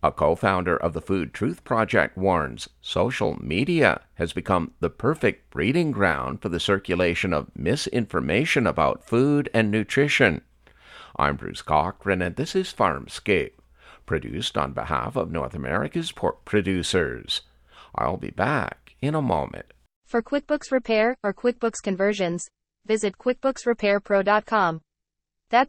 A co-founder of the Food Truth Project warns social media has become the perfect breeding ground for the circulation of misinformation about food and nutrition. I'm Bruce Cochran, and this is Farmscape, produced on behalf of North America's pork producers. I'll be back in a moment. For QuickBooks Repair or QuickBooks conversions, visit QuickBooksRepairPro.com. That's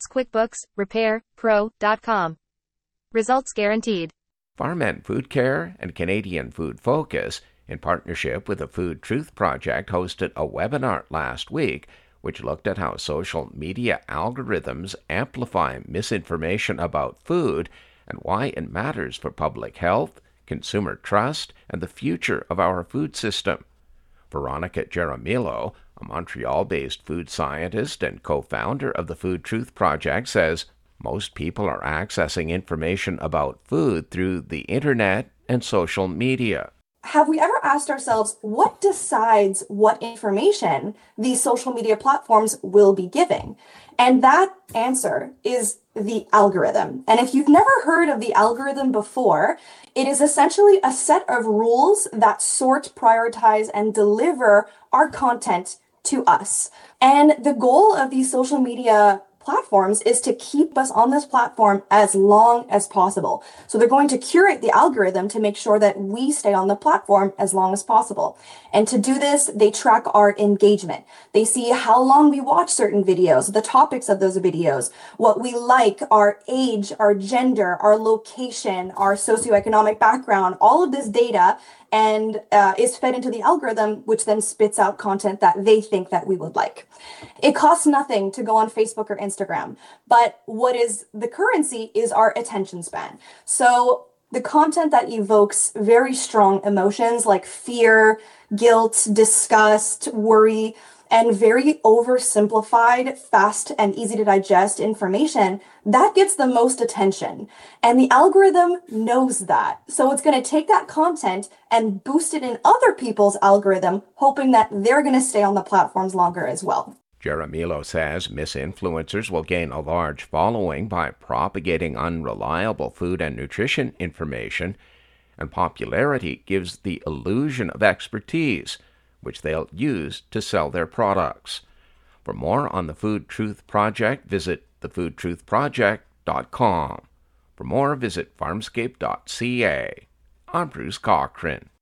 QuickBooksRepairPro.com. Results guaranteed. Farm and Food Care and Canadian Food Focus, in partnership with the Food Truth Project, hosted a webinar last week which looked at how social media algorithms amplify misinformation about food and why it matters for public health, consumer trust, and the future of our food system. Veronica Jaramillo, a Montreal-based food scientist and co-founder of the Food Truth Project, says most people are accessing information about food through the internet and social media. Have we ever asked ourselves what decides what information these social media platforms will be giving? And that answer is the algorithm. And if you've never heard of the algorithm before, it is essentially a set of rules that sort, prioritize, and deliver our content to us. And the goal of these social media platforms is to keep us on this platform as long as possible. So they're going to curate the algorithm to make sure that we stay on the platform as long as possible. And to do this, they track our engagement. They see how long we watch certain videos, the topics of those videos, what we like, our age, our gender, our location, our socioeconomic background, all of this data and is fed into the algorithm, which then spits out content that they think that we would like. It costs nothing to go on Facebook or Instagram, but what is the currency is our attention span. So the content that evokes very strong emotions like fear, guilt, disgust, worry, and very oversimplified, fast and easy to digest information, that gets the most attention. And the algorithm knows that. So it's going to take that content and boost it in other people's algorithm, hoping that they're going to stay on the platforms longer as well. Jaramillo says misinfluencers will gain a large following by propagating unreliable food and nutrition information, and popularity gives the illusion of expertise, which they'll use to sell their products. For more on the Food Truth Project, visit thefoodtruthproject.com. For more, visit farmscape.ca. I'm Bruce Cochran.